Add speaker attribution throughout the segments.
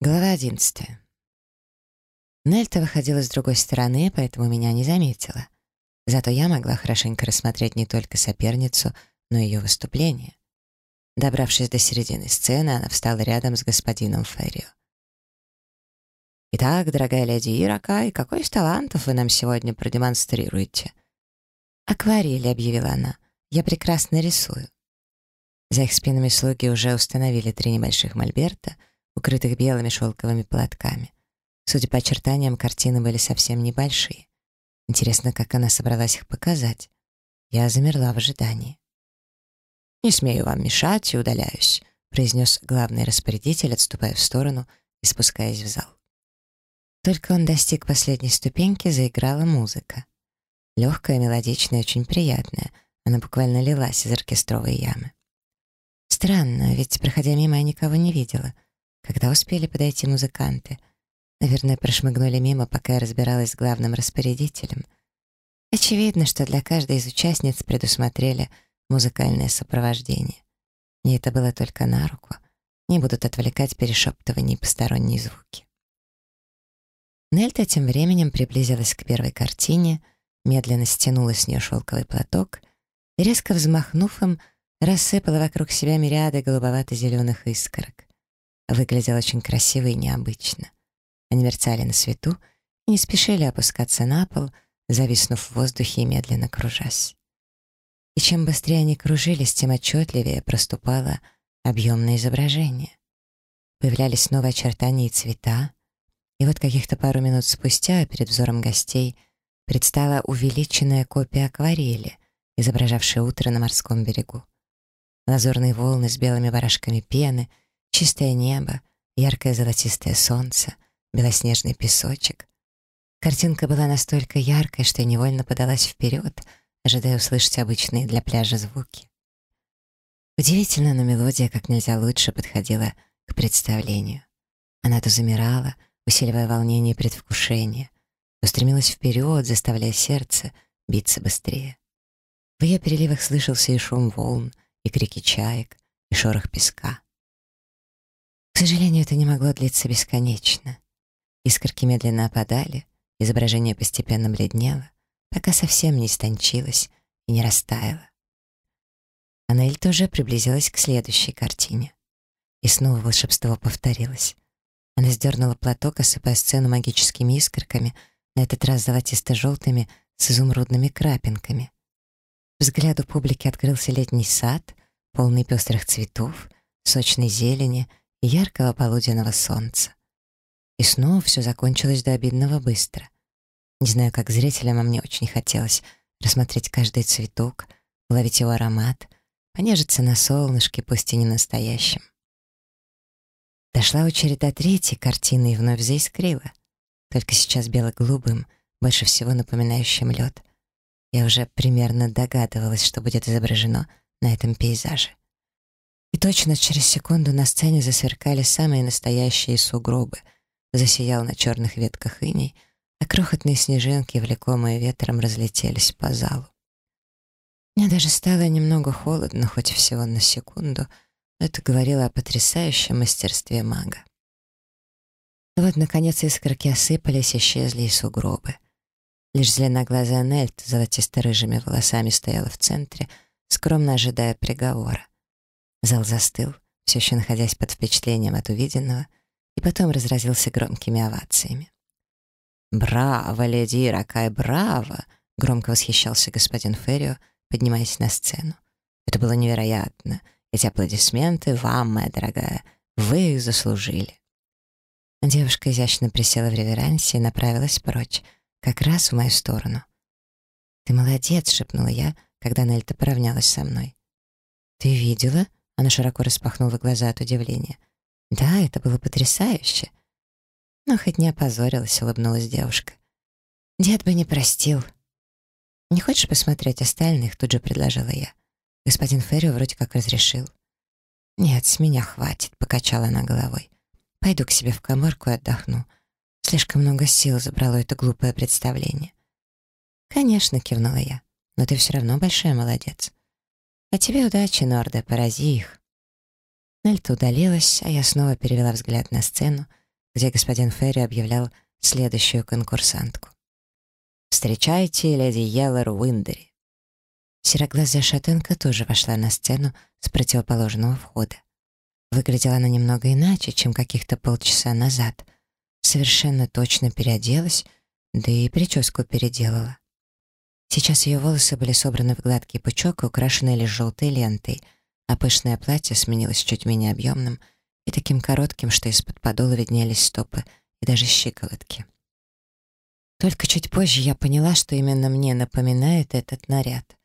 Speaker 1: Глава 11. Нельта выходила с другой стороны, поэтому меня не заметила. Зато я могла хорошенько рассмотреть не только соперницу, но и ее выступление. Добравшись до середины сцены, она встала рядом с господином Феррио. «Итак, дорогая леди Иракай, какой из талантов вы нам сегодня продемонстрируете?» «Акварель», — объявила она. «Я прекрасно рисую». За их спинами слуги уже установили 3 небольших мольберта, укрытых белыми шелковыми платками. Судя по очертаниям, картины были совсем небольшие. Интересно, как она собралась их показать. Я замерла в ожидании. «Не смею вам мешать и удаляюсь», — произнес главный распорядитель, отступая в сторону и спускаясь в зал. Только он достиг последней ступеньки, заиграла музыка. Легкая, мелодичная, очень приятная. Она буквально лилась из оркестровой ямы. Странно, ведь, проходя мимо, я никого не видела. Когда успели подойти музыканты? Наверное, прошмыгнули мимо, пока я разбиралась с главным распорядителем. Очевидно, что для каждой из участниц предусмотрели музыкальное сопровождение. Мне это было только на руку. Не будут отвлекать перешептывания и посторонние звуки. Нельта тем временем приблизилась к первой картине, медленно стянула с нее шелковый платок и, резко взмахнув им, рассыпала вокруг себя мириады голубовато-зеленых искорок. Выглядело очень красиво и необычно. Они мерцали на свету и не спешили опускаться на пол, зависнув в воздухе и медленно кружась. И чем быстрее они кружились, тем отчетливее проступало объемное изображение. Появлялись новые очертания и цвета, и вот каких-то пару минут спустя перед взором гостей предстала увеличенная копия акварели, изображавшая утро на морском берегу. Лазурные волны с белыми барашками пены, чистое небо, яркое золотистое солнце, белоснежный песочек. Картинка была настолько яркой, что я невольно подалась вперед, ожидая услышать обычные для пляжа звуки. Удивительно, но мелодия как нельзя лучше подходила к представлению. Она то замирала, усиливая волнение и предвкушение, то стремилась вперед, заставляя сердце биться быстрее. В ее переливах слышался и шум волн, и крики чаек, и шорох песка. К сожалению, это не могло длиться бесконечно. Искорки медленно опадали, изображение постепенно бледнело, пока совсем не истончилось и не растаяло. Анель тоже приблизилась к следующей картине. И снова волшебство повторилось. Она сдернула платок, осыпая сцену магическими искорками, на этот раз золотисто-желтыми с изумрудными крапинками. Взгляду публики открылся летний сад, полный пестрых цветов, сочной зелени и яркого полуденного солнца. И снова все закончилось до обидного быстро. Не знаю, как зрителям, а мне очень хотелось рассмотреть каждый цветок, уловить его аромат, понежиться на солнышке, пусть и не настоящем. Дошла очередь до третьей картины и вновь заискрила. Только сейчас бело-голубым, больше всего напоминающим лед. Я уже примерно догадывалась, что будет изображено на этом пейзаже. И точно через секунду на сцене засверкали самые настоящие сугробы, засиял на черных ветках иней, а крохотные снежинки, влекомые ветром, разлетелись по залу. Мне даже стало немного холодно, хоть всего на секунду, но это говорило о потрясающем мастерстве мага. И вот, наконец, искорки осыпались, исчезли и сугробы. Лишь зеленоглазая Нельт с золотисто-рыжими волосами стояла в центре, скромно ожидая приговора. Зал застыл, все еще находясь под впечатлением от увиденного, и потом разразился громкими овациями. «Браво, леди Иракай, браво!» — громко восхищался господин Феррио, поднимаясь на сцену. «Это было невероятно. Эти аплодисменты вам, моя дорогая, вы их заслужили». Девушка изящно присела в реверансе и направилась прочь, как раз в мою сторону. «Ты молодец», — шепнула я, когда Нельта поравнялась со мной. «Ты видела?» — она широко распахнула глаза от удивления. «Да, это было потрясающе». «Ну, хоть не опозорилась», — улыбнулась девушка. «Дед бы не простил». «Не хочешь посмотреть остальных?» — тут же предложила я. Господин Феррио вроде как разрешил. «Нет, с меня хватит», — покачала она головой. «Пойду к себе в каморку и отдохну. Слишком много сил забрало это глупое представление». «Конечно», — кивнула я, — «но ты все равно большая молодец». «А тебе удачи, Норде, порази их». Нельта удалилась, а я снова перевела взгляд на сцену где господин Ферри объявлял следующую конкурсантку. «Встречайте леди Йеллер Уиндери». Сероглазая шатенка тоже вошла на сцену с противоположного входа. Выглядела она немного иначе, чем каких-то полчаса назад. Совершенно точно переоделась, да и прическу переделала. Сейчас ее волосы были собраны в гладкий пучок и украшены лишь желтой лентой, а пышное платье сменилось чуть менее объемным и таким коротким, что из-под подола виднелись стопы и даже щиколотки. Только чуть позже я поняла, что именно мне напоминает этот наряд.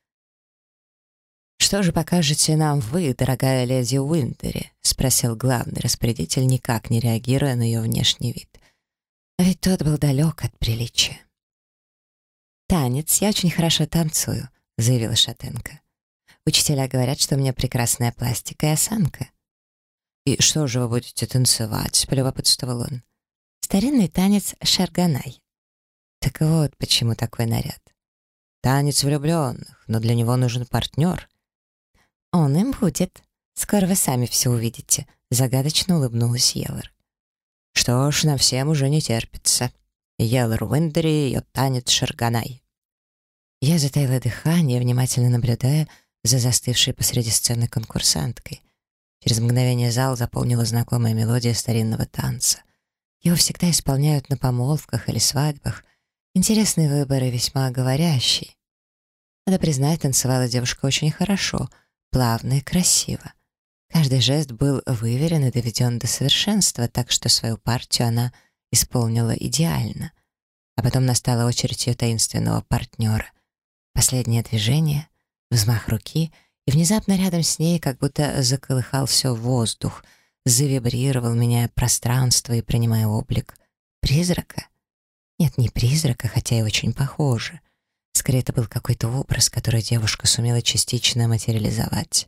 Speaker 1: «Что же покажете нам вы, дорогая леди Уиндери?» — спросил главный распорядитель, никак не реагируя на ее внешний вид. А ведь тот был далек от приличия. «Танец, я очень хорошо танцую», — заявила шатенка. «Учителя говорят, что у меня прекрасная пластика и осанка». «И что же вы будете танцевать?» — полюбопытствовал он. «Старинный танец шарганай». Так вот, почему такой наряд. Танец влюбленных, но для него нужен партнер. «Он им будет. Скоро вы сами все увидите», — загадочно улыбнулась Йеллер. «Что ж, нам всем уже не терпится. Йеллер Уиндери, ее танец шарганай». Я затаила дыхание, внимательно наблюдая за застывшей посреди сцены конкурсанткой. Через мгновение зал заполнила знакомая мелодия старинного танца. Его всегда исполняют на помолвках или свадьбах. Интересный выбор и весьма говорящий. Надо признать, танцевала девушка очень хорошо, плавно и красиво. Каждый жест был выверен и доведен до совершенства, так что свою партию она исполнила идеально. А потом настала очередь ее таинственного партнера. Последнее движение, взмах руки, и внезапно рядом с ней как будто заколыхался воздух, завибрировал, меняя пространство и принимая облик призрака. Нет, не призрака, хотя и очень похоже. Скорее, это был какой-то образ, который девушка сумела частично материализовать.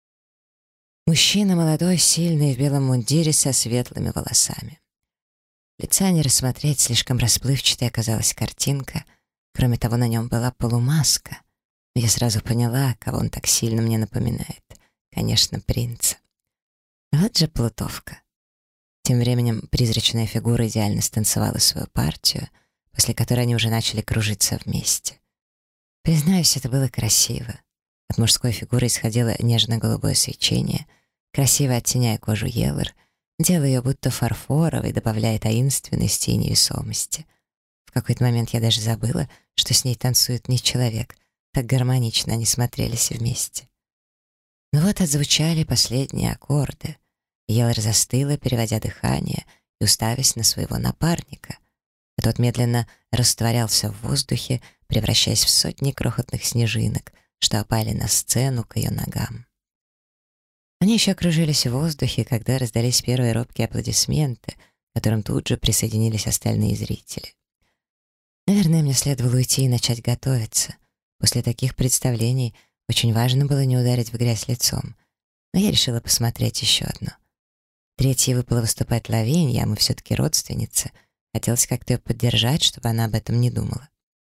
Speaker 1: Мужчина молодой, сильный, в белом мундире со светлыми волосами. Лица не рассмотреть, слишком расплывчатой оказалась картинка. Кроме того, на нем была полумаска. Но я сразу поняла, кого он так сильно мне напоминает. Конечно, принца. Вот же плутовка. Тем временем призрачная фигура идеально станцевала свою партию, после которой они уже начали кружиться вместе. Признаюсь, это было красиво. От мужской фигуры исходило нежно-голубое свечение, красиво оттеняя кожу Йеллер, делая ее будто фарфоровой, добавляя таинственности и невесомости. В какой-то момент я даже забыла, что с ней танцует не человек, так гармонично они смотрелись вместе. Но вот отзвучали последние аккорды. Йеллер застыла, переводя дыхание и уставясь на своего напарника. А тот медленно растворялся в воздухе, превращаясь в сотни крохотных снежинок, что опали на сцену к ее ногам. Они еще кружились в воздухе, когда раздались первые робкие аплодисменты, к которым тут же присоединились остальные зрители. Наверное, мне следовало уйти и начать готовиться. После таких представлений очень важно было не ударить в грязь лицом. Но я решила посмотреть еще одно. Третьей выпало выступать Лавинья, а мы все-таки родственницы. Хотелось как-то ее поддержать, чтобы она об этом не думала.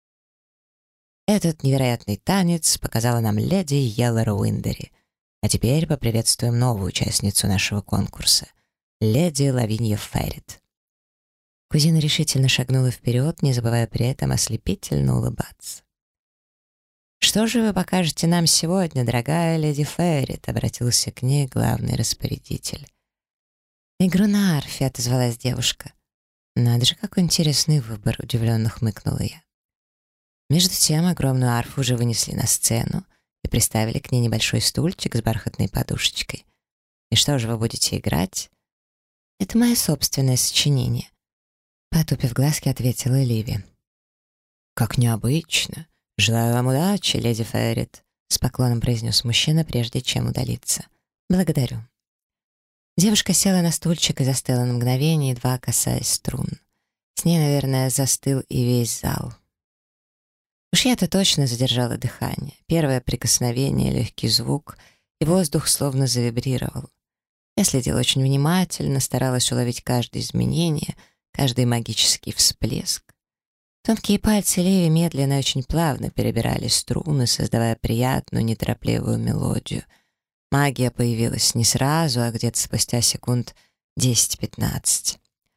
Speaker 1: Этот невероятный танец показала нам леди Йеллер Уиндери. А теперь поприветствуем новую участницу нашего конкурса — леди Лавинья Феррит. Кузина решительно шагнула вперед, не забывая при этом ослепительно улыбаться. «Что же вы покажете нам сегодня, дорогая леди Феррит?» — обратился к ней главный распорядитель. «Игру на арфе», — отозвалась девушка. «Надо же, какой интересный выбор», — удивленно хмыкнула я. Между тем огромную арфу уже вынесли на сцену и приставили к ней небольшой стульчик с бархатной подушечкой. «И что же вы будете играть?» «Это мое собственное сочинение», — потупив глазки, ответила Ливи. «Как необычно. Желаю вам удачи, леди Феррит», — с поклоном произнес мужчина, прежде чем удалиться. «Благодарю». Девушка села на стульчик и застыла на мгновение, едва касаясь струн. С ней, наверное, застыл и весь зал. Уж я-то точно задержала дыхание. Первое прикосновение, легкий звук, и воздух словно завибрировал. Я следила очень внимательно, старалась уловить каждое изменение, каждый магический всплеск. Тонкие пальцы Леви медленно и очень плавно перебирали струны, создавая приятную, неторопливую мелодию. Магия появилась не сразу, а где-то спустя секунд 10-15.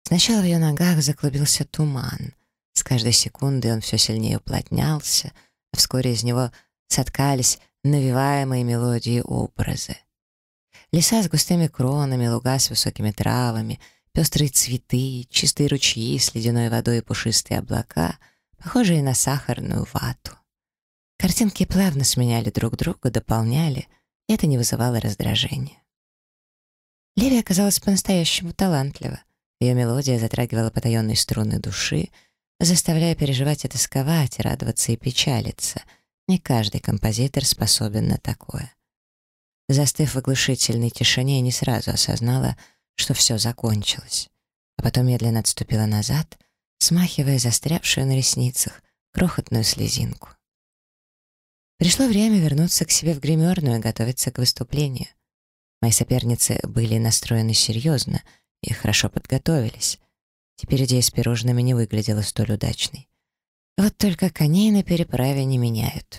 Speaker 1: Сначала в ее ногах заклубился туман. С каждой секундой он все сильнее уплотнялся, а вскоре из него соткались навеваемые мелодии образы. Леса с густыми кронами, луга с высокими травами, пестрые цветы, чистые ручьи с ледяной водой и пушистые облака, похожие на сахарную вату. Картинки плавно сменяли друг друга, дополняли, и это не вызывало раздражения. Леви оказалась по-настоящему талантлива. Ее мелодия затрагивала потаенные струны души, заставляя переживать и тосковать, радоваться и печалиться. Не каждый композитор способен на такое. Застыв в оглушительной тишине, я не сразу осознала, что все закончилось. А потом медленно отступила назад, смахивая застрявшую на ресницах крохотную слезинку. Пришло время вернуться к себе в гримерную и готовиться к выступлению. Мои соперницы были настроены серьезно и хорошо подготовились. Теперь идея с пирожными не выглядела столь удачной. Вот только коней на переправе не меняют.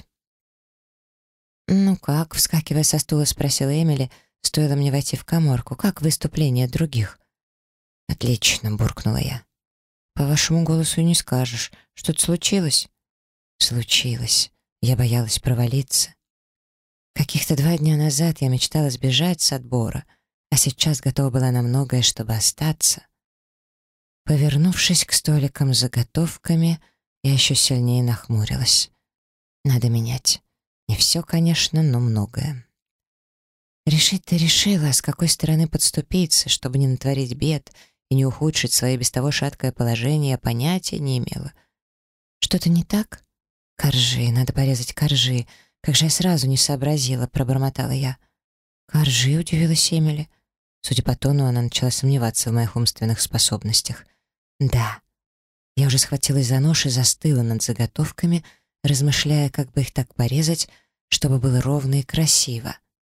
Speaker 1: «Ну как?» — вскакивая со стула, спросила Эмили, стоило мне войти в каморку. «Как выступление других?» «Отлично», — буркнула я. «По вашему голосу не скажешь. Что-то случилось?» «Случилось. Я боялась провалиться. Каких-то 2 дня назад я мечтала сбежать с отбора, а сейчас готова была на многое, чтобы остаться». Повернувшись к столикам с заготовками, я еще сильнее нахмурилась. Надо менять. Не все, конечно, но многое. Решить-то решила, а с какой стороны подступиться, чтобы не натворить бед и не ухудшить свое без того шаткое положение, я понятия не имела. Что-то не так? Коржи, надо порезать коржи. Как же я сразу не сообразила, пробормотала я. Коржи, удивилась Эмили. Судя по тону, она начала сомневаться в моих умственных способностях. Да. Я уже схватилась за нож и застыла над заготовками, размышляя, как бы их так порезать, чтобы было ровно и красиво.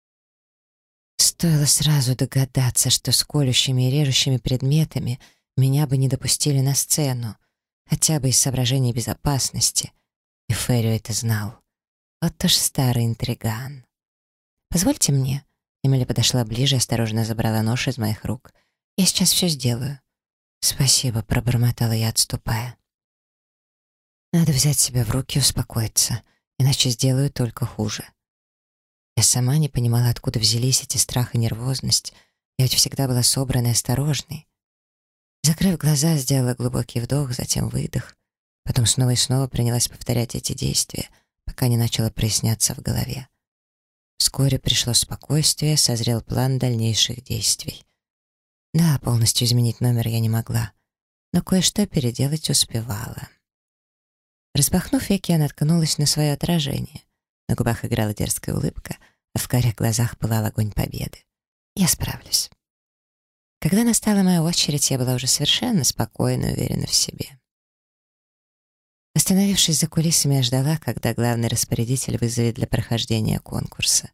Speaker 1: Стоило сразу догадаться, что с колющими и режущими предметами меня бы не допустили на сцену, хотя бы из соображений безопасности. И Феррио это знал. Вот уж старый интриган. «Позвольте мне». Эмили подошла ближе и осторожно забрала нож из моих рук. «Я сейчас все сделаю». «Спасибо», — пробормотала я, отступая. «Надо взять себя в руки и успокоиться, иначе сделаю только хуже». Я сама не понимала, откуда взялись эти страх и нервозность. Я ведь всегда была собранной и осторожной. Закрыв глаза, сделала глубокий вдох, затем выдох. Потом снова и снова принялась повторять эти действия, пока не начало проясняться в голове. Вскоре пришло спокойствие, созрел план дальнейших действий. Да, полностью изменить номер я не могла, но кое-что переделать успевала. Распахнув веки, я наткнулась на свое отражение. На губах играла дерзкая улыбка, а в карих глазах пылал огонь победы. Я справлюсь. Когда настала моя очередь, я была уже совершенно спокойна и уверена в себе. Остановившись за кулисами, я ждала, когда главный распорядитель вызовет для прохождения конкурса.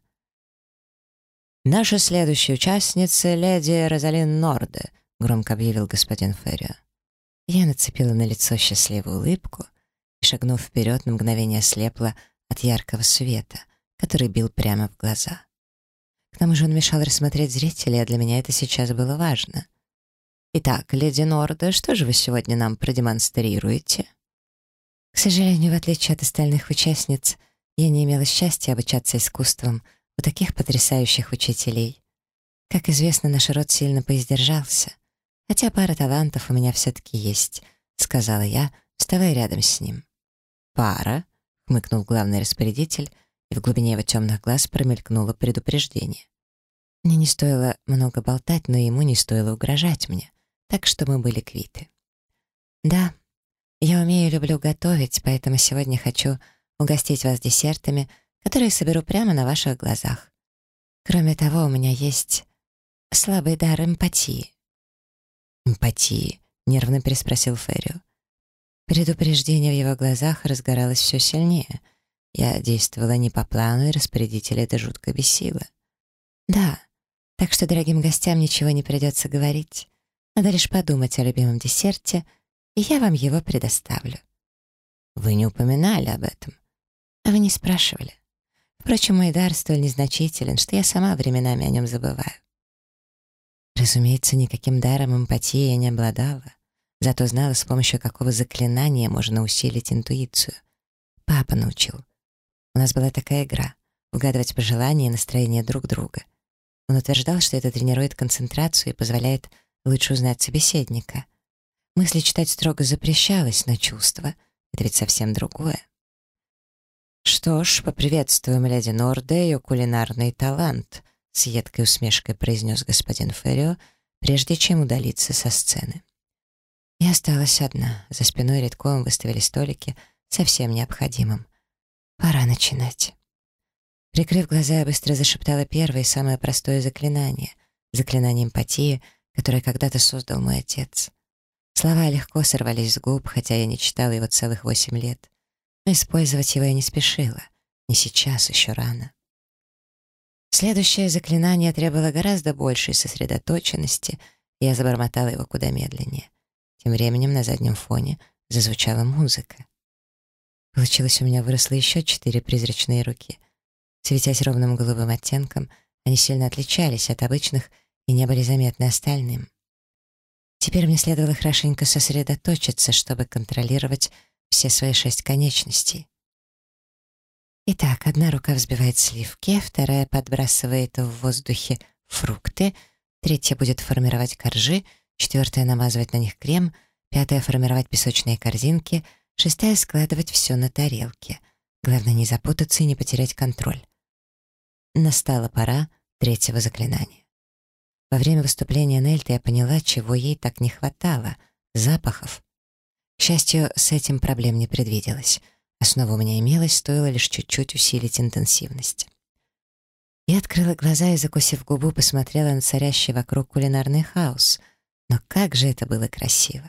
Speaker 1: «Наша следующая участница — леди Розалин Норде», — громко объявил господин Феррио. Я нацепила на лицо счастливую улыбку и, шагнув вперед, на мгновение ослепла от яркого света, который бил прямо в глаза. К тому же он мешал рассмотреть зрителей, а для меня это сейчас было важно. «Итак, леди Норде, что же вы сегодня нам продемонстрируете?» К сожалению, в отличие от остальных участниц, я не имела счастья обучаться искусствам у таких потрясающих учителей. Как известно, наш род сильно поиздержался, хотя пара талантов у меня все-таки есть, сказала я, вставая рядом с ним. «Пара?» — хмыкнул главный распорядитель, и в глубине его темных глаз промелькнуло предупреждение. Мне не стоило много болтать, но ему не стоило угрожать мне, так что мы были квиты. «Да, я умею и люблю готовить, поэтому сегодня хочу угостить вас десертами, которые соберу прямо на ваших глазах. Кроме того, у меня есть слабый дар эмпатии». «Эмпатии?» — нервно переспросил Феррио. Предупреждение в его глазах разгоралось все сильнее. Я действовала не по плану, и распорядителя это жутко бесило. «Да, так что дорогим гостям ничего не придется говорить. Надо лишь подумать о любимом десерте, и я вам его предоставлю». «Вы не упоминали об этом». «А вы не спрашивали. Впрочем, мой дар столь незначителен, что я сама временами о нем забываю». Разумеется, никаким даром эмпатии я не обладала, зато знала, с помощью какого заклинания можно усилить интуицию. Папа научил. У нас была такая игра — угадывать пожелания и настроение друг друга. Он утверждал, что это тренирует концентрацию и позволяет лучше узнать собеседника. Мысли читать строго запрещалось, но чувства — это ведь совсем другое. «Что ж, поприветствуем леди Норде и ее кулинарный талант», — с едкой усмешкой произнес господин Феррио, прежде чем удалиться со сцены. Я осталась одна, за спиной редком выставили столики со всем необходимым. Пора начинать. Прикрыв глаза, я быстро зашептала первое и самое простое заклинание — заклинание эмпатии, которое когда-то создал мой отец. Слова легко сорвались с губ, хотя я не читала его целых 8 лет. Но использовать его я не спешила. Не сейчас, еще рано. Следующее заклинание требовало гораздо большей сосредоточенности, и я забормотала его куда медленнее. Тем временем на заднем фоне зазвучала музыка. Получилось, у меня выросло еще 4 призрачные руки. Светясь ровным голубым оттенком, они сильно отличались от обычных и не были заметны остальным. Теперь мне следовало хорошенько сосредоточиться, чтобы контролировать все свои 6 конечностей. Итак, одна рука взбивает сливки, вторая подбрасывает в воздухе фрукты, третья будет формировать коржи, четвертая намазывать на них крем, пятая формировать песочные корзинки, шестая складывать все на тарелке. Главное не запутаться и не потерять контроль. Настала пора третьего заклинания. Во время выступления Нельты я поняла, чего ей так не хватало — запахов. К счастью, с этим проблем не предвиделось. Основа у меня имелась, стоило лишь чуть-чуть усилить интенсивность. Я открыла глаза и, закусив губу, посмотрела на царящий вокруг кулинарный хаос. Но как же это было красиво!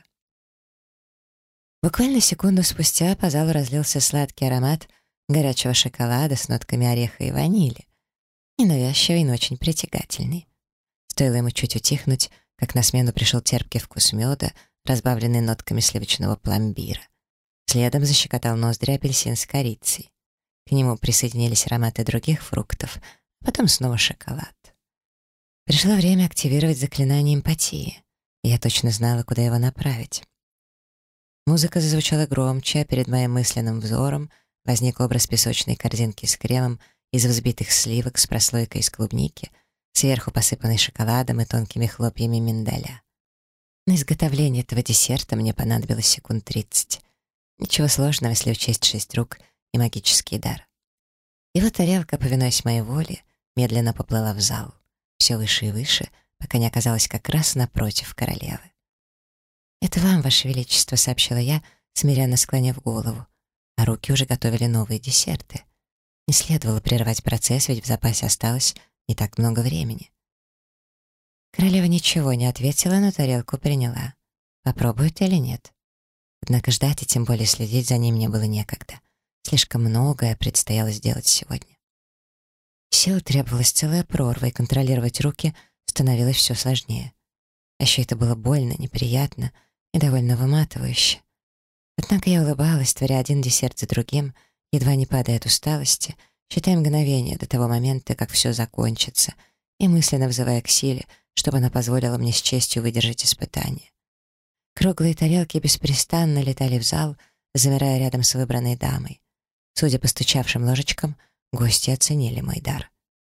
Speaker 1: Буквально секунду спустя по залу разлился сладкий аромат горячего шоколада с нотками ореха и ванили. Ненавязчивый, но очень притягательный. Стоило ему чуть утихнуть, как на смену пришел терпкий вкус меда, разбавленный нотками сливочного пломбира. Следом защекотал ноздри апельсин с корицей. К нему присоединились ароматы других фруктов, а потом снова шоколад. Пришло время активировать заклинание эмпатии, и я точно знала, куда его направить. Музыка зазвучала громче, а перед моим мысленным взором возник образ песочной корзинки с кремом из взбитых сливок с прослойкой из клубники, сверху посыпанной шоколадом и тонкими хлопьями миндаля. На изготовление этого десерта мне понадобилось секунд 30. Ничего сложного, если учесть 6 рук и магический дар. И вот тарелка, повинуясь моей воле, медленно поплыла в зал, все выше и выше, пока не оказалась как раз напротив королевы. «Это вам, Ваше Величество», — сообщила я, смиренно склонив голову, а руки уже готовили новые десерты. Не следовало прерывать процесс, ведь в запасе осталось не так много времени. Королева ничего не ответила, но тарелку приняла. Попробует или нет? Однако ждать и тем более следить за ней мне было некогда. Слишком многое предстояло сделать сегодня. Сил требовалась целая прорва, и контролировать руки становилось все сложнее. А еще это было больно, неприятно и довольно выматывающе. Однако я улыбалась, творя один десерт за другим, едва не падая от усталости, считая мгновение до того момента, как все закончится, и мысленно взывая к силе, чтобы она позволила мне с честью выдержать испытание. Круглые тарелки беспрестанно летали в зал, замирая рядом с выбранной дамой. Судя по стучавшим ложечкам, гости оценили мой дар.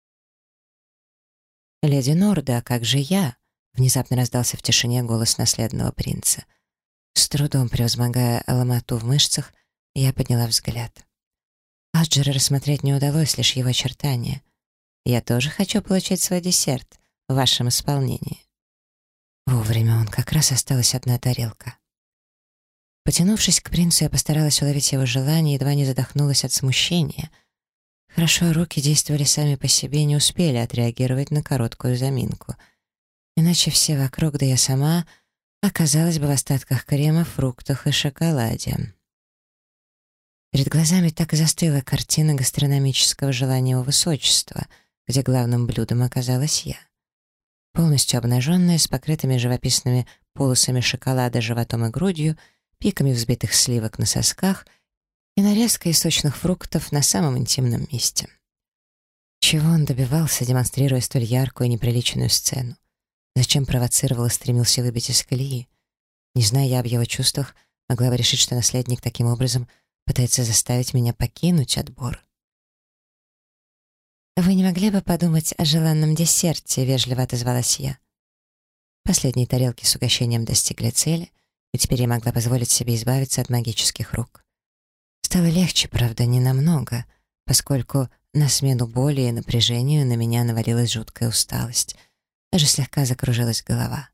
Speaker 1: «Леди Норда, а как же я?» — внезапно раздался в тишине голос наследного принца. С трудом превозмогая ломоту в мышцах, я подняла взгляд. Аджера рассмотреть не удалось, лишь его очертания. «Я тоже хочу получить свой десерт в вашем исполнении». Вовремя он, как раз осталась одна тарелка. Потянувшись к принцу, я постаралась уловить его желание и едва не задохнулась от смущения. Хорошо, руки действовали сами по себе и не успели отреагировать на короткую заминку. Иначе все вокруг, да я сама, оказалась бы в остатках крема, фруктах и шоколаде. Перед глазами так и застыла картина гастрономического желания его высочества, где главным блюдом оказалась я. Полностью обнаженная, с покрытыми живописными полосами шоколада животом и грудью, пиками взбитых сливок на сосках и нарезкой из сочных фруктов на самом интимном месте. Чего он добивался, демонстрируя столь яркую и неприличную сцену? Зачем провоцировал и стремился выбить из колеи? Не зная я об его чувствах, могла бы решить, что наследник таким образом пытается заставить меня покинуть отбор. «Вы не могли бы подумать о желанном десерте?» — вежливо отозвалась я. Последние тарелки с угощением достигли цели, и теперь я могла позволить себе избавиться от магических рук. Стало легче, правда, не намного, поскольку на смену боли и напряжению на меня навалилась жуткая усталость. Даже слегка закружилась голова.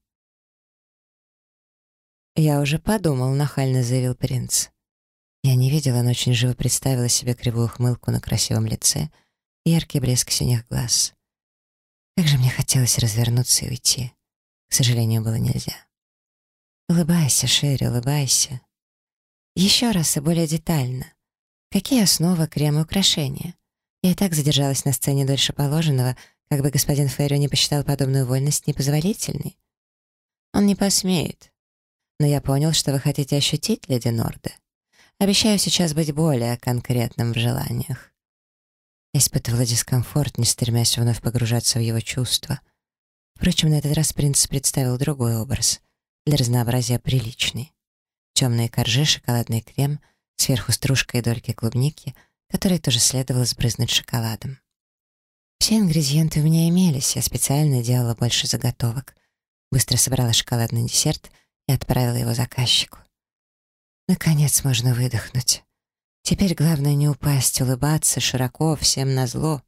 Speaker 1: «Я уже подумал», — нахально заявил принц. Я не видела, но очень живо представила себе кривую ухмылку на красивом лице и яркий блеск синих глаз. Как же мне хотелось развернуться и уйти. К сожалению, было нельзя. «Улыбайся, Шерри, улыбайся. Еще раз и более детально. Какие основа, крем и украшения? Я и так задержалась на сцене дольше положенного, как бы господин Феррио не посчитал подобную вольность непозволительной. Он не посмеет. Но я понял, что вы хотите ощутить, леди Норде. Обещаю сейчас быть более конкретным в желаниях». Я испытывала дискомфорт, не стремясь вновь погружаться в его чувства. Впрочем, на этот раз принц представил другой образ, для разнообразия приличный. Темные коржи, шоколадный крем, сверху стружка и дольки клубники, которые тоже следовало сбрызнуть шоколадом. Все ингредиенты у меня имелись, я специально делала больше заготовок. Быстро собрала шоколадный десерт и отправила его заказчику. Наконец можно выдохнуть. Теперь главное не упасть, улыбаться широко, всем назло.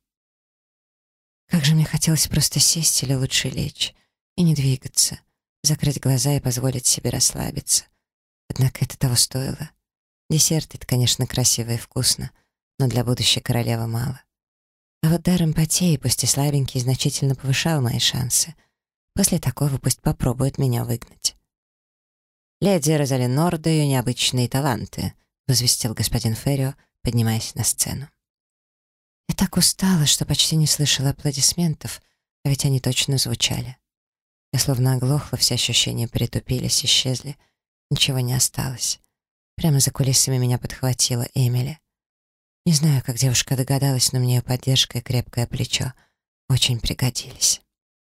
Speaker 1: Как же мне хотелось просто сесть или лучше лечь и не двигаться, закрыть глаза и позволить себе расслабиться. Однако это того стоило. Десерт — это, конечно, красиво и вкусно, но для будущей королевы мало. А вот дар эмпатии, пусть и слабенький, значительно повышал мои шансы. После такого пусть попробует меня выгнать. «Леди Розалин Норде и ее необычные таланты», — возвестил господин Феррио, поднимаясь на сцену. Я так устала, что почти не слышала аплодисментов, а ведь они точно звучали. Я словно оглохла, все ощущения притупились, исчезли. Ничего не осталось. Прямо за кулисами меня подхватила Эмили. Не знаю, как девушка догадалась, но мне ее поддержка и крепкое плечо очень пригодились.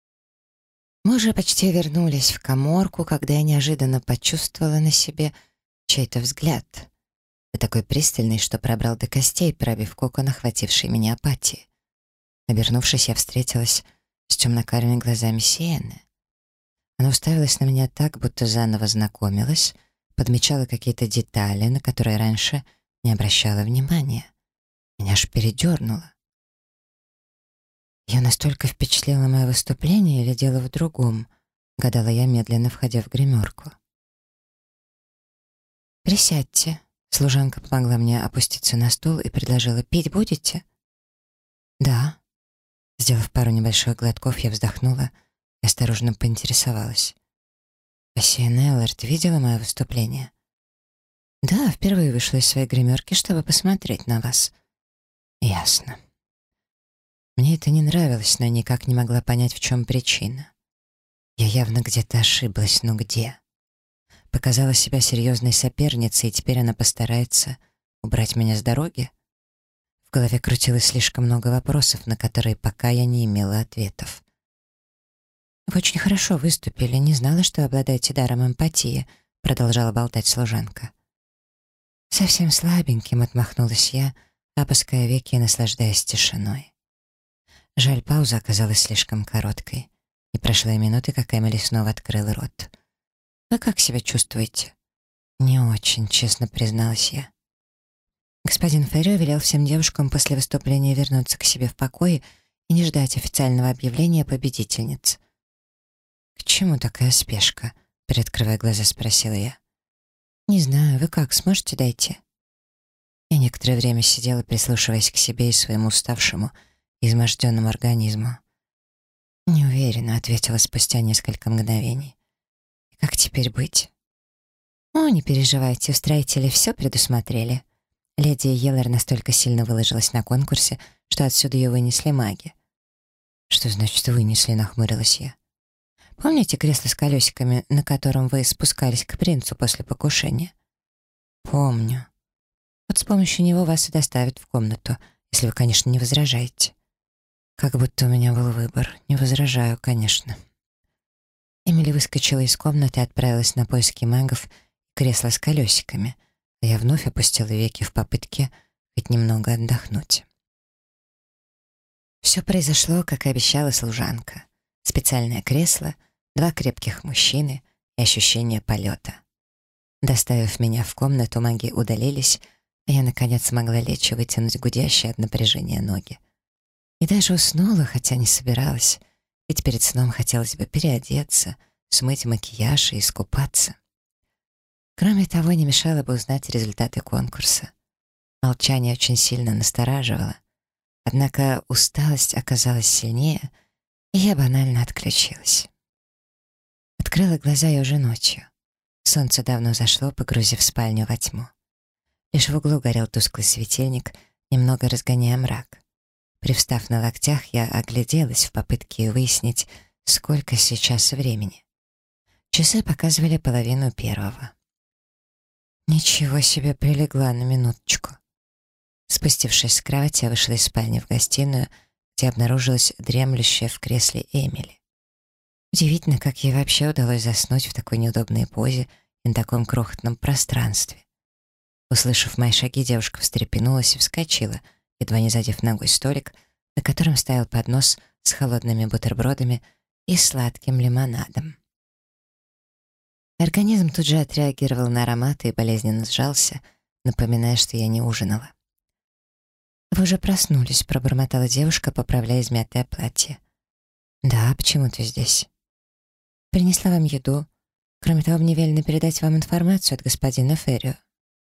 Speaker 1: Мы уже почти вернулись в каморку, когда я неожиданно почувствовала на себе чей-то взгляд. И такой пристальный, что пробрал до костей, пробив кокон, охвативший меня апатии. Обернувшись, я встретилась с темно-карими глазами Сиены. Она уставилась на меня так, будто заново знакомилась, подмечала какие-то детали, на которые раньше не обращала внимания. Меня аж передернуло. Ее настолько впечатлило мое выступление или дело в другом, гадала я, медленно входя в гримерку. «Присядьте». Служанка помогла мне опуститься на стул и предложила: «Пить будете?» «Да». Сделав пару небольших глотков, я вздохнула и осторожно поинтересовалась: «Кассиан Эллард видела мое выступление?» «Да, впервые вышла из своей гримерки, чтобы посмотреть на вас». «Ясно». Мне это не нравилось, но никак не могла понять, в чем причина. Я явно где-то ошиблась, но где? Показала себя серьезной соперницей, и теперь она постарается убрать меня с дороги? В голове крутилось слишком много вопросов, на которые пока я не имела ответов. «Вы очень хорошо выступили, не знала, что вы обладаете даром эмпатии», продолжала болтать служанка. Совсем слабеньким отмахнулась я, опуская веки и наслаждаясь тишиной. Жаль, пауза оказалась слишком короткой. Не прошло и минуты, как Эмили снова открыла рот. «Вы как себя чувствуете?» «Не очень», — честно призналась я. Господин Феррио велел всем девушкам после выступления вернуться к себе в покое и не ждать официального объявления победительниц. «К чему такая спешка?» — приоткрывая глаза, спросила я. «Не знаю, вы как, сможете дойти?» Я некоторое время сидела, прислушиваясь к себе и своему уставшему, изможденному организму. «Не уверена», — ответила спустя несколько мгновений. «И как теперь быть?» «О, не переживайте, устроители все предусмотрели». Леди Йеллер настолько сильно выложилась на конкурсе, что отсюда ее вынесли маги. «Что значит «вынесли»?» — нахмурилась я. «Помните кресло с колесиками, на котором вы спускались к принцу после покушения?» «Помню. Вот с помощью него вас и доставят в комнату, если вы, конечно, не возражаете». Как будто у меня был выбор. Не возражаю, конечно. Эмили выскочила из комнаты и отправилась на поиски магов и кресла с колесиками, а я вновь опустила веки в попытке хоть немного отдохнуть. Все произошло, как и обещала служанка. Специальное кресло, 2 крепких мужчины и ощущение полета. Доставив меня в комнату, маги удалились, а я, наконец, смогла лечь и вытянуть гудящие от напряжения ноги. И даже уснула, хотя не собиралась, ведь перед сном хотелось бы переодеться, смыть макияж и искупаться. Кроме того, не мешало бы узнать результаты конкурса. Молчание очень сильно настораживало, однако усталость оказалась сильнее, и я банально отключилась. Открыла глаза я уже ночью. Солнце давно зашло, погрузив спальню во тьму. Лишь в углу горел тусклый светильник, немного разгоняя мрак. Привстав на локтях, я огляделась в попытке выяснить, сколько сейчас времени. Часы показывали 12:30. Ничего себе, прилегла на минуточку. Спустившись с кровати, я вышла из спальни в гостиную, где обнаружилась дремлющая в кресле Эмили. Удивительно, как ей вообще удалось заснуть в такой неудобной позе и на таком крохотном пространстве. Услышав мои шаги, девушка встрепенулась и вскочила, едва не задев ногой столик, на котором стоял поднос с холодными бутербродами и сладким лимонадом. Организм тут же отреагировал на ароматы и болезненно сжался, напоминая, что я не ужинала. «Вы уже проснулись», — пробормотала девушка, поправляя измятое платье. «Да, почему ты здесь?» «Принесла вам еду. Кроме того, мне велено передать вам информацию от господина Феррио».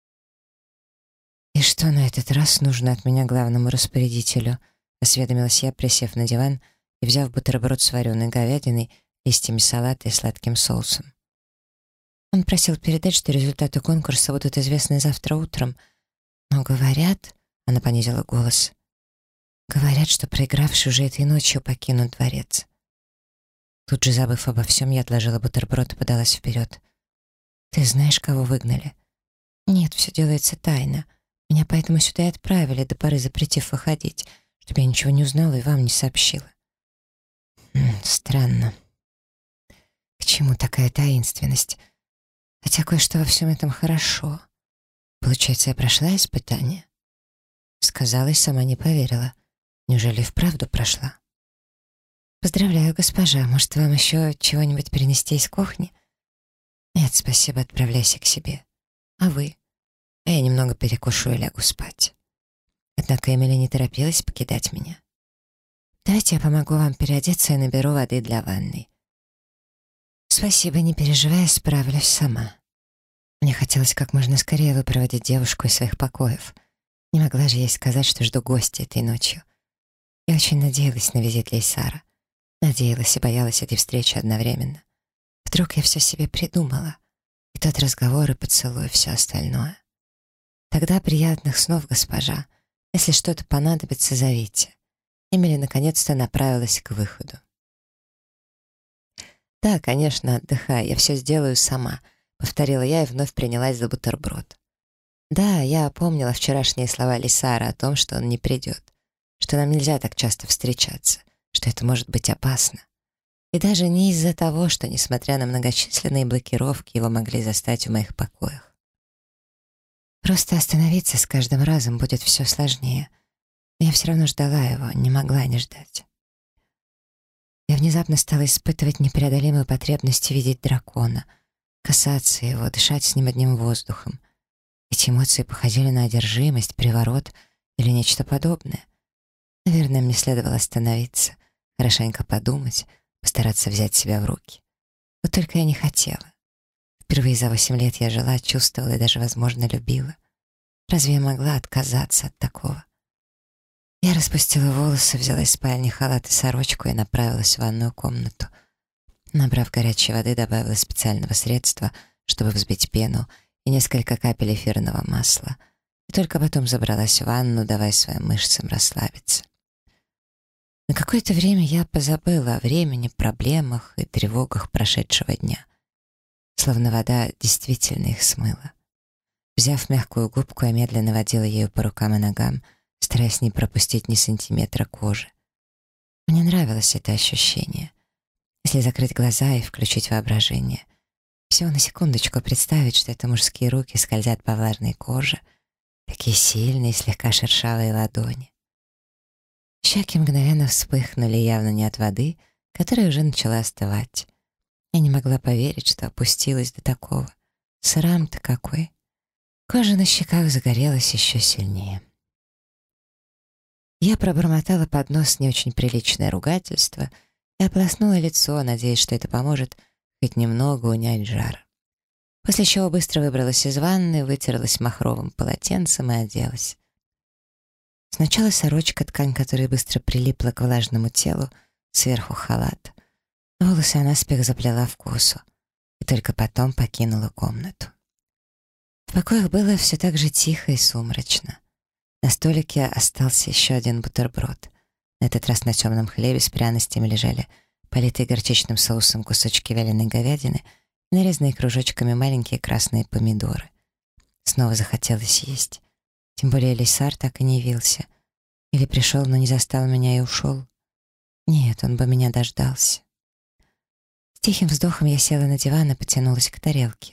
Speaker 1: «И что на этот раз нужно от меня главному распорядителю?» — осведомилась я, присев на диван и взяв бутерброд с вареной говядиной, листьями салата и сладким соусом. Он просил передать, что результаты конкурса будут известны завтра утром. Но говорят, — она понизила голос, — говорят, что проигравший уже этой ночью покинут дворец. Тут же, забыв обо всем, я отложила бутерброд и подалась вперед. «Ты знаешь, кого выгнали?» «Нет, все делается тайно. Меня поэтому сюда и отправили, до поры запретив выходить, чтобы я ничего не узнала и вам не сообщила». Странно. К чему такая таинственность? Хотя кое-что во всем этом хорошо. Получается, я прошла испытание? Сказала и сама не поверила. Неужели вправду прошла? «Поздравляю, госпожа. Может, вам еще чего-нибудь принести из кухни?» «Нет, спасибо, отправляйся к себе. А вы?» «А я немного перекушу и лягу спать». Однако Эмили не торопилась покидать меня. «Давайте я помогу вам переодеться и наберу воды для ванной». «Спасибо, не переживай, справлюсь сама». Мне хотелось как можно скорее выпроводить девушку из своих покоев. Не могла же ей сказать, что жду гостя этой ночью. Я очень надеялась на визит Лейсара. Надеялась и боялась этой встречи одновременно. Вдруг я все себе придумала. И тот разговор, и поцелуй, и все остальное. Тогда приятных снов, госпожа. Если что-то понадобится, зовите. Эмили наконец-то направилась к выходу. «Да, конечно, отдыхай, я все сделаю сама», — повторила я и вновь принялась за бутерброд. Да, я помнила вчерашние слова Лейсара о том, что он не придет, что нам нельзя так часто встречаться, что это может быть опасно. И даже не из-за того, что, несмотря на многочисленные блокировки, его могли застать в моих покоях. Просто остановиться с каждым разом будет все сложнее. Но я все равно ждала его, не могла не ждать. Я внезапно стала испытывать непреодолимую потребность видеть дракона, касаться его, дышать с ним одним воздухом. Эти эмоции походили на одержимость, приворот или нечто подобное. Наверное, мне следовало остановиться, хорошенько подумать, постараться взять себя в руки. Вот только я не хотела. Впервые за 8 лет я жила, чувствовала и даже, возможно, любила. Разве я могла отказаться от такого? Я распустила волосы, взяла из спальни халат и сорочку и направилась в ванную комнату. Набрав горячей воды, добавила специального средства, чтобы взбить пену, и несколько капель эфирного масла. И только потом забралась в ванну, давая своим мышцам расслабиться. На какое-то время я позабыла о времени, проблемах и тревогах прошедшего дня. Словно вода действительно их смыла. Взяв мягкую губку, я медленно водила ею по рукам и ногам, стараясь не пропустить ни сантиметра кожи. Мне нравилось это ощущение. Если закрыть глаза и включить воображение, всего на секундочку представить, что это мужские руки скользят по влажной коже, такие сильные, слегка шершавые ладони. Щеки мгновенно вспыхнули явно не от воды, которая уже начала остывать. Я не могла поверить, что опустилась до такого. Срам-то какой. Кожа на щеках загорелась еще сильнее. Я пробормотала под нос не очень приличное ругательство и ополоснула лицо, надеясь, что это поможет хоть немного унять жар. После чего быстро выбралась из ванны, вытерлась махровым полотенцем и оделась. Сначала сорочка, ткань которой быстро прилипла к влажному телу, сверху халат. Волосы она наспех заплела в косу и только потом покинула комнату. В покоях было все так же тихо и сумрачно. На столике остался еще один бутерброд. На этот раз на темном хлебе с пряностями лежали политые горчичным соусом кусочки вяленой говядины и нарезанные кружочками маленькие красные помидоры. Снова захотелось есть. Тем более Лейсар так и не явился. Или пришел, но не застал меня и ушел. Нет, он бы меня дождался. С тихим вздохом я села на диван и потянулась к тарелке.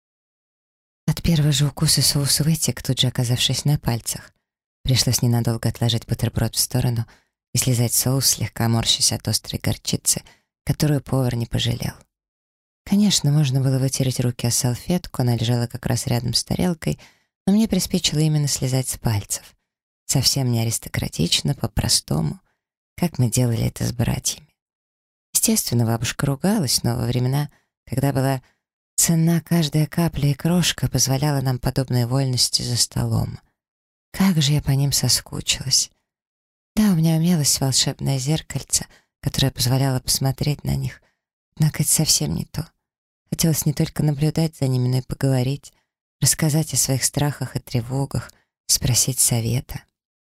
Speaker 1: От первого же укуса соус вытек, тут же оказавшись на пальцах. Пришлось ненадолго отложить бутерброд в сторону и слезать соус, слегка морщась от острой горчицы, которую повар не пожалел. Конечно, можно было вытереть руки о салфетку, она лежала как раз рядом с тарелкой, но мне приспичило именно слезать с пальцев. Совсем не аристократично, по-простому, как мы делали это с братьями. Естественно, бабушка ругалась, но во времена, когда была ценна каждая капля и крошка, позволяла нам подобные вольности за столом. Как же я по ним соскучилась. Да, у меня имелось волшебное зеркальце, которое позволяло посмотреть на них, однако это совсем не то. Хотелось не только наблюдать за ними, но и поговорить, рассказать о своих страхах и тревогах, спросить совета.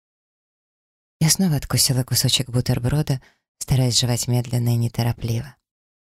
Speaker 1: Я снова откусила кусочек бутерброда, стараясь жевать медленно и неторопливо.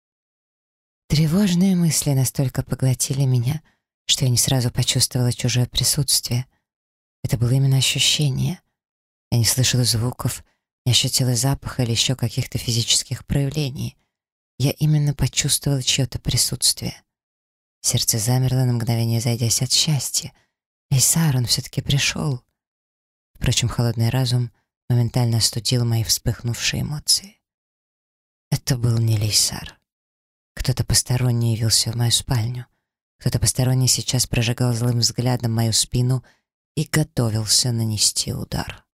Speaker 1: Тревожные мысли настолько поглотили меня, что я не сразу почувствовала чужое присутствие. Это было именно ощущение. Я не слышала звуков, не ощутила запаха или еще каких-то физических проявлений. Я именно почувствовала чье-то присутствие. Сердце замерло на мгновение, зайдясь от счастья. Лейсар, он все-таки пришел. Впрочем, холодный разум моментально остудил мои вспыхнувшие эмоции. Это был не Лейсар. Кто-то посторонний явился в мою спальню. Кто-то посторонний сейчас прожигал злым взглядом мою спину и готовился нанести удар.